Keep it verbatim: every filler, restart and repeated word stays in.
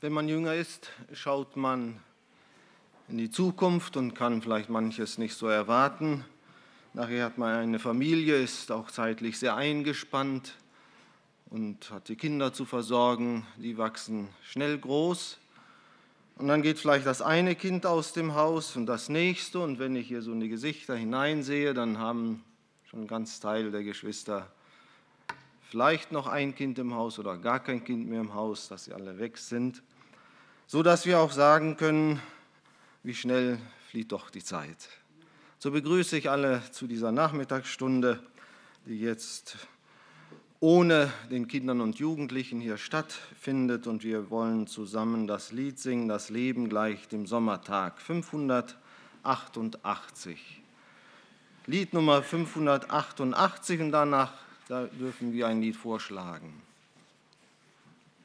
Wenn man jünger ist, schaut man in die Zukunft und kann vielleicht manches nicht so erwarten. Nachher hat man eine Familie, ist auch zeitlich sehr eingespannt und hat die Kinder zu versorgen. Die wachsen schnell groß. Und dann geht vielleicht das eine Kind aus dem Haus und das nächste. Und wenn ich hier so in die Gesichter hineinsehe, dann haben schon ein ganz Teil der Geschwister vielleicht noch ein Kind im Haus oder gar kein Kind mehr im Haus, dass sie alle weg sind, so dass wir auch sagen können, wie schnell flieht doch die Zeit. So begrüße ich alle zu dieser Nachmittagsstunde, die jetzt ohne den Kindern und Jugendlichen hier stattfindet, und wir wollen zusammen das Lied singen, das Leben gleich dem Sommertag, fünfhundertachtundachtzig. Lied Nummer fünfhundertachtundachtzig, und danach da dürfen wir ein Lied vorschlagen.